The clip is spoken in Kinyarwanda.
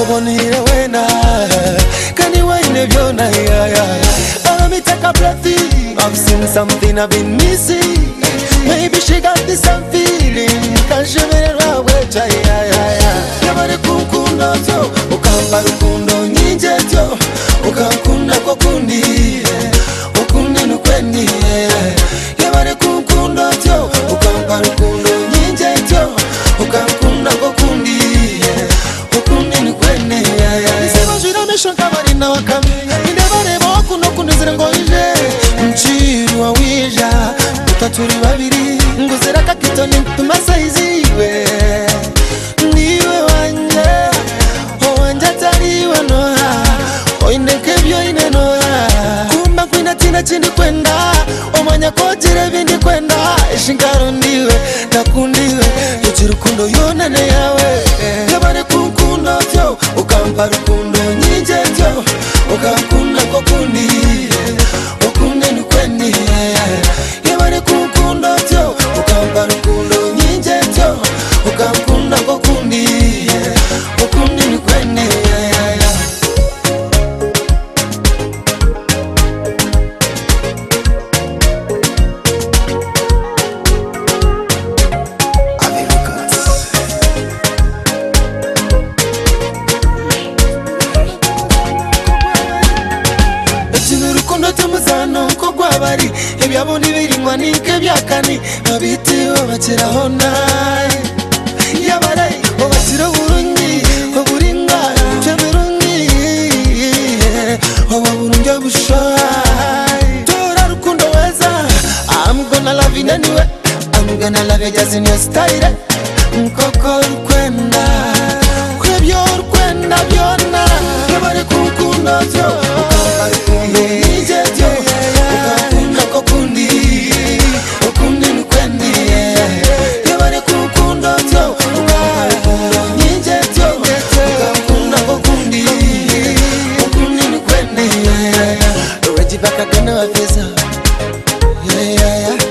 Obonire wena Kani waine vyona Let me take a breath in. I've seen something I've been missing. Maybe she got this same feeling. Can she make it right with you? Yabare kukundo to Ukamba rukundo nyinje to Ukankunda kwa kundi Ukundi nukwendi Yabare kukundo to Ukamba rukundo nyinje to Ukankunda kwa kundi Ukundi nukwendi Nisema jira mesho kabari na wakami Indebare boku no kundizira ngo ije Mchiru wa wija Utaturi babiri Nguzira kakitoni mpumasa iziwe Niwe wanje Wanje tariwe noha Oineke vyo ine noha Kumba kwina tina chindi kwenda Omanya kojire vindi kwenda Ishinkaro ndiwe Nakundiwe Yuchirukundo yonane yawe Yabare kukundo tyo Ukampa rukundo nyinje tyo Ukankunda kwa kundi Ukunde nukwendi Yabare kukundo tyo Ukampa rukundo nyinje tyo Ukankunda kwa kundi Ukunde nukwendi Bari ebyabo nibiringwa nike byakani abiti obakira honai yabare obakira burungi oburinga chemerungi oburungi bushai tora rukundo weza I'm gonna love you anyway I'm gonna love you just in your style nkoko rukwenda kwebyo rukwenda byona yabare kukundo tyo Back again, I